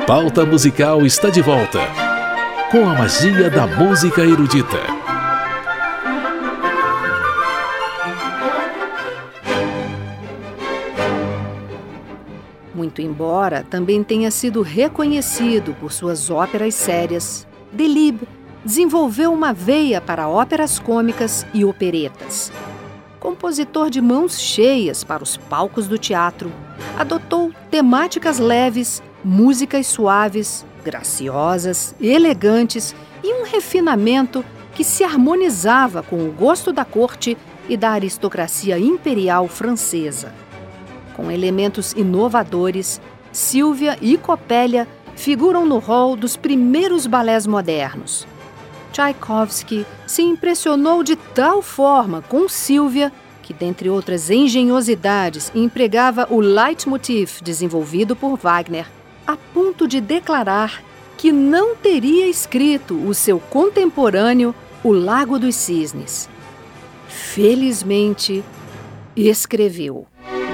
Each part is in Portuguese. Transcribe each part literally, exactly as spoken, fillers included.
Pauta Musical está de volta, com a magia da música erudita. Muito embora também tenha sido reconhecido por suas óperas sérias, Delibes desenvolveu uma veia para óperas cômicas e operetas. Compositor de mãos cheias para os palcos do teatro, adotou temáticas leves, músicas suaves, graciosas, elegantes e um refinamento que se harmonizava com o gosto da corte e da aristocracia imperial francesa. Com elementos inovadores, Sílvia e Copélia figuram no hall dos primeiros balés modernos. Tchaikovsky se impressionou de tal forma com Sílvia que, dentre outras engenhosidades, empregava o leitmotiv desenvolvido por Wagner, a ponto de declarar que não teria escrito o seu contemporâneo O Lago dos Cisnes. Felizmente, escreveu.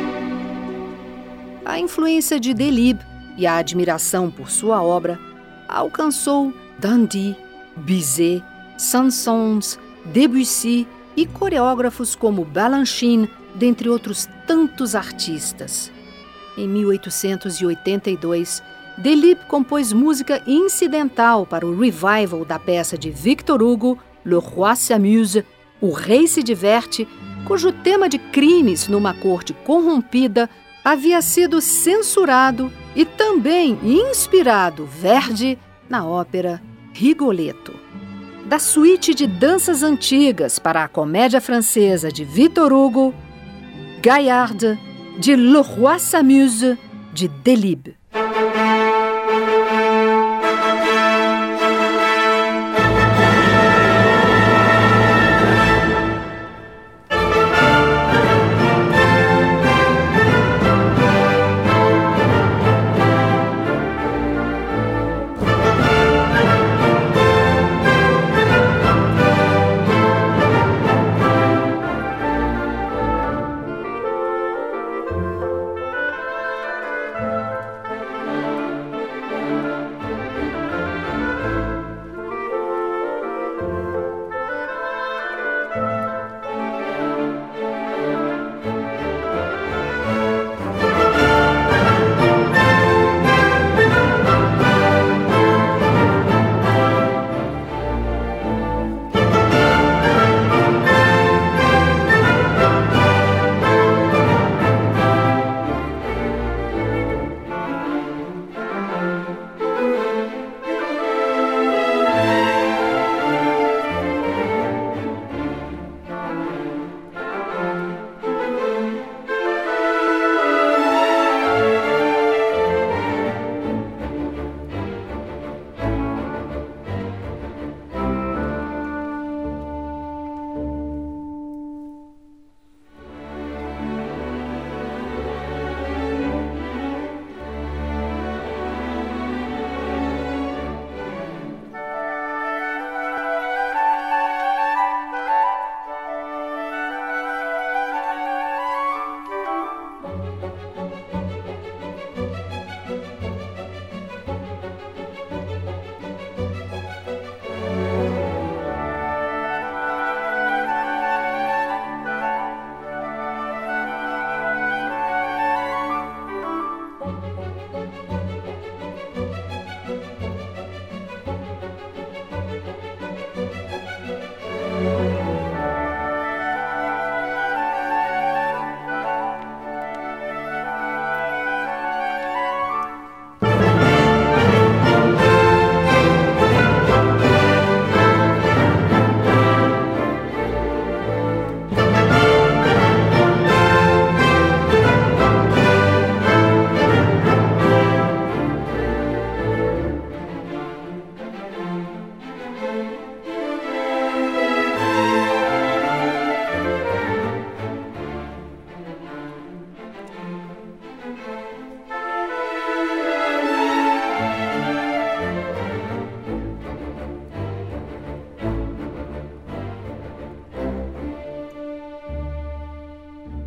A influência de Delibes e a admiração por sua obra alcançou Dandy, Bizet, Saint-Saëns, Debussy e coreógrafos como Balanchine, dentre outros tantos artistas. Em mil oitocentos e oitenta e dois, Delibes compôs música incidental para o revival da peça de Victor Hugo, Le Roi s'amuse, O Rei se Diverte, cujo tema de crimes numa corte corrompida havia sido censurado e também inspirado Verdi na ópera Rigoletto. Da suíte de danças antigas para a comédia francesa de Victor Hugo, Gaillarde, de Le Roi s'amuse, de Delibes.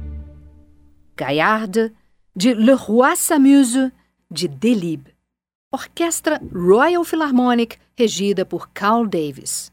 Gaillarde, de Le Roi s'amuse, de Delibes. Orquestra Royal Philharmonic, regida por Carl Davis.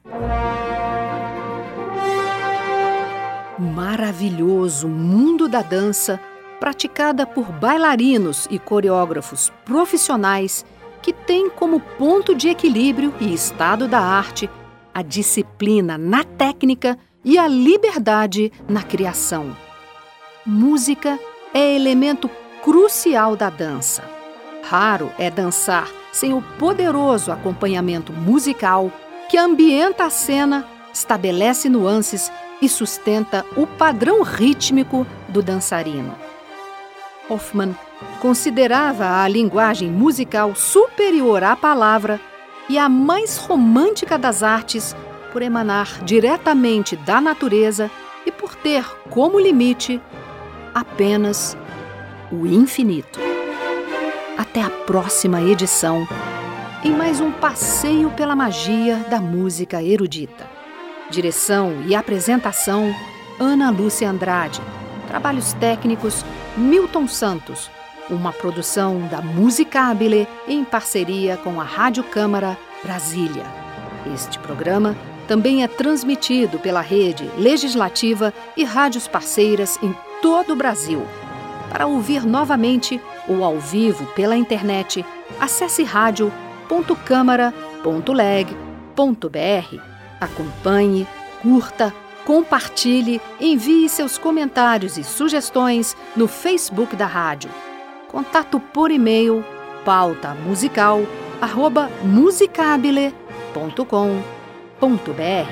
Maravilhoso mundo da dança, praticada por bailarinos e coreógrafos profissionais que têm como ponto de equilíbrio e estado da arte a disciplina na técnica e a liberdade na criação. Música é elemento crucial da dança. Raro é dançar sem o poderoso acompanhamento musical que ambienta a cena, estabelece nuances e sustenta o padrão rítmico do dançarino. Hoffmann considerava a linguagem musical superior à palavra e a mais romântica das artes por emanar diretamente da natureza e por ter como limite apenas o infinito. Até a próxima edição, em mais um passeio pela magia da música erudita. Direção e apresentação, Ana Lúcia Andrade. Trabalhos técnicos, Milton Santos. Uma produção da Musicabile em parceria com a Rádio Câmara Brasília. Este programa também é transmitido pela rede legislativa e rádios parceiras em todo o Brasil. Para ouvir novamente ou ao vivo pela internet, acesse rádio ponto câmara ponto leg ponto br. Acompanhe, curta, compartilhe, envie seus comentários e sugestões no Facebook da rádio. Contato por e-mail pauta musical arroba musicabile ponto com ponto br.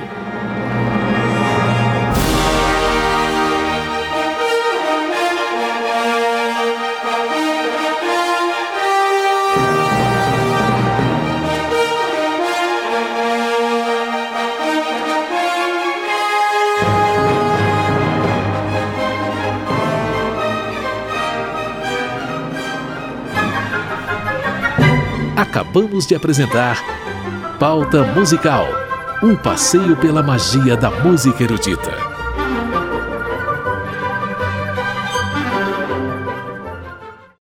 Acabamos de apresentar Pauta Musical, um passeio pela magia da música erudita.